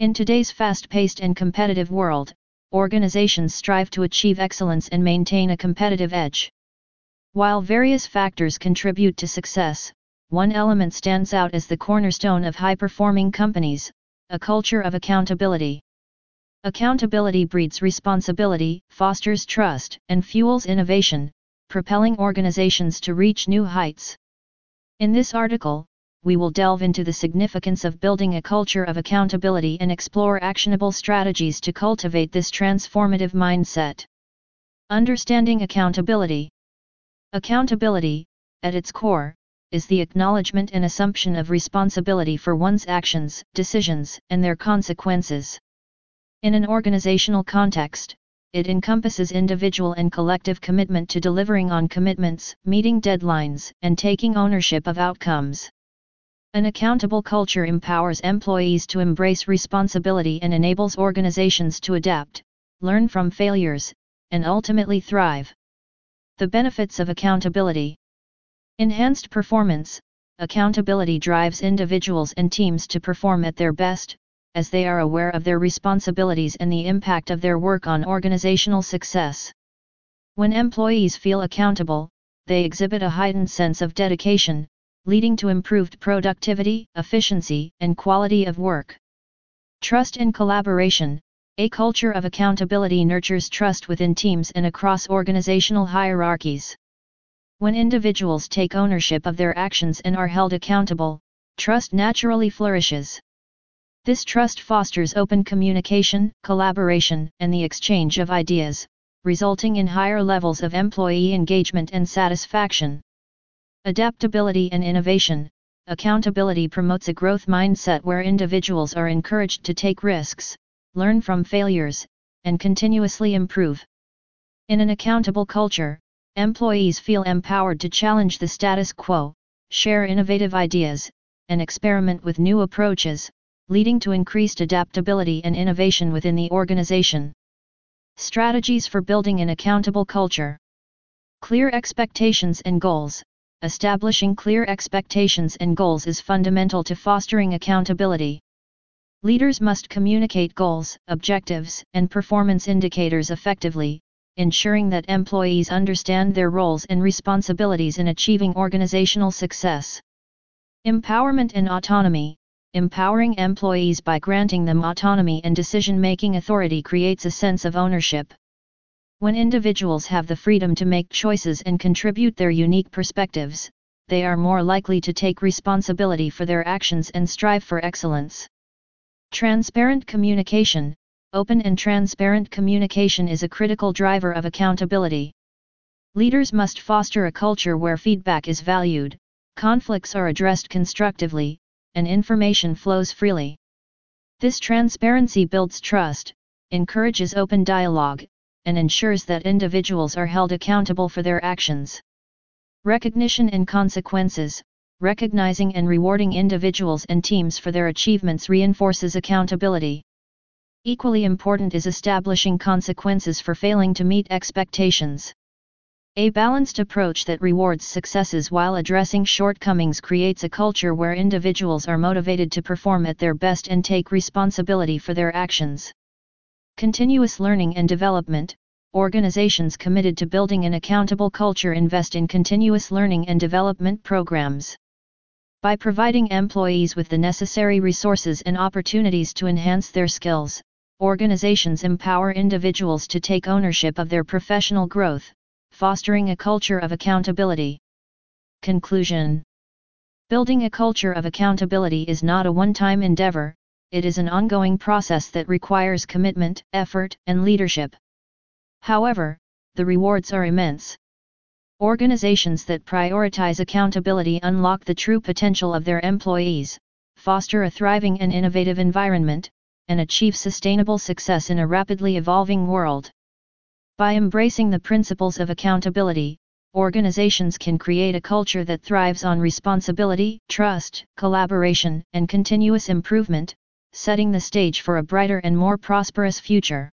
In today's fast-paced and competitive world, organizations strive to achieve excellence and maintain a competitive edge. While various factors contribute to success, one element stands out as the cornerstone of high-performing companies: a culture of accountability. Accountability breeds responsibility, fosters trust, and fuels innovation, propelling organizations to reach new heights. In this article, we will delve into the significance of building a culture of accountability and explore actionable strategies to cultivate this transformative mindset. Understanding accountability. Accountability, at its core, is the acknowledgement and assumption of responsibility for one's actions, decisions, and their consequences. In an organizational context, it encompasses individual and collective commitment to delivering on commitments, meeting deadlines, and taking ownership of outcomes. An accountable culture empowers employees to embrace responsibility and enables organizations to adapt, learn from failures, and ultimately thrive. The benefits of accountability. Enhanced performance. Accountability drives individuals and teams to perform at their best, as they are aware of their responsibilities and the impact of their work on organizational success. When employees feel accountable, they exhibit a heightened sense of dedication, leading to improved productivity, efficiency, and quality of work. Trust and collaboration. A culture of accountability nurtures trust within teams and across organizational hierarchies. When individuals take ownership of their actions and are held accountable, trust naturally flourishes. This trust fosters open communication, collaboration, and the exchange of ideas, resulting in higher levels of employee engagement and satisfaction. Adaptability and innovation. Accountability promotes a growth mindset where individuals are encouraged to take risks, learn from failures, and continuously improve. In an accountable culture, employees feel empowered to challenge the status quo, share innovative ideas, and experiment with new approaches, leading to increased adaptability and innovation within the organization. Strategies for building an accountable culture. Clear expectations and goals. Establishing clear expectations and goals is fundamental to fostering accountability. Leaders must communicate goals, objectives, and performance indicators effectively, ensuring that employees understand their roles and responsibilities in achieving organizational success. Empowerment and autonomy. Empowering employees by granting them autonomy and decision-making authority creates a sense of ownership. When individuals have the freedom to make choices and contribute their unique perspectives, they are more likely to take responsibility for their actions and strive for excellence. Transparent communication. Open and transparent communication is a critical driver of accountability. Leaders must foster a culture where feedback is valued, conflicts are addressed constructively, and information flows freely. This transparency builds trust, encourages open dialogue, and ensures that individuals are held accountable for their actions. Recognition and consequences. Recognizing and rewarding individuals and teams for their achievements reinforces accountability. Equally important is establishing consequences for failing to meet expectations. A balanced approach that rewards successes while addressing shortcomings creates a culture where individuals are motivated to perform at their best and take responsibility for their actions. Continuous learning and development. Organizations committed to building an accountable culture invest in continuous learning and development programs. By providing employees with the necessary resources and opportunities to enhance their skills, organizations empower individuals to take ownership of their professional growth, fostering a culture of accountability. Conclusion. Building a culture of accountability is not a one-time endeavor, it is an ongoing process that requires commitment, effort, and leadership. However, the rewards are immense. Organizations that prioritize accountability unlock the true potential of their employees, foster a thriving and innovative environment, and achieve sustainable success in a rapidly evolving world. By embracing the principles of accountability, organizations can create a culture that thrives on responsibility, trust, collaboration, and continuous improvement, setting the stage for a brighter and more prosperous future.